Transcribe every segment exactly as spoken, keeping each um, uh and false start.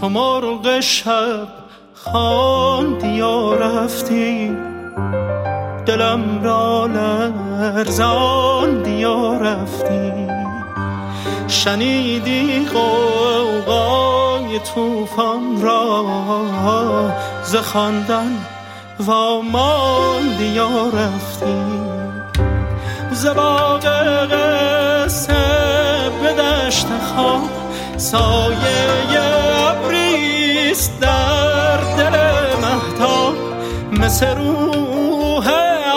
چو مرغ شب خواندی و رفتی، دلم را لرزاندی و رفتی. شنیدی غوغای طوفان را، ز خواندن واماندی و رفتی. ز باغ قصه به دشت خواب، سایه ابریست در دل مهتاب. مثل روح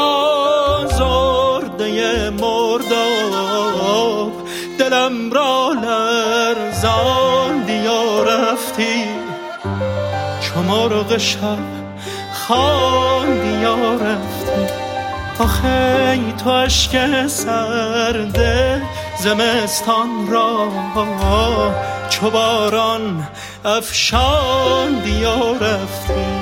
آزرده مرداب، دلم را لرزاندی و رفتی. چو مرغ شب خواندی و رفتی. آخه تو اشک سرده زمستان را، چو باران افشاندی و رفتی.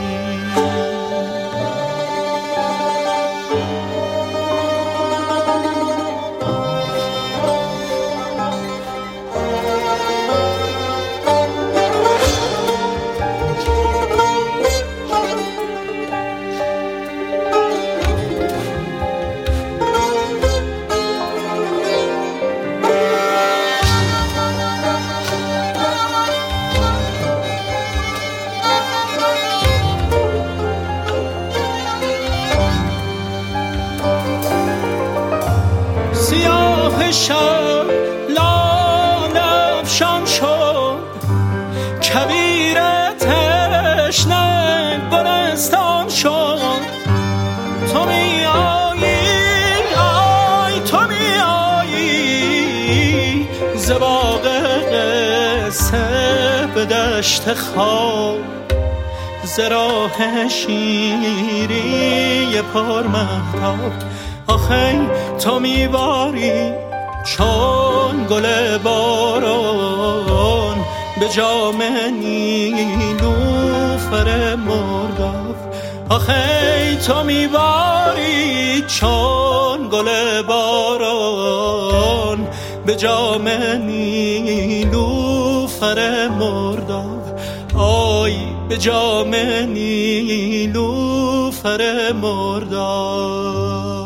سیاه شب لاله افشان شد، کویر تشنه گلستان شد. تو می آیی، آی تو می آیی، ز باغ قصه به دشت خواب. ز راه شیری پر مهتاب، آخی تو میباری چون گل باران، به جام نیلوفر مرداب. آخی تو میباری چون گل باران، به جام نیلوفر مرداب. آی به جام نیلوفر مرداب.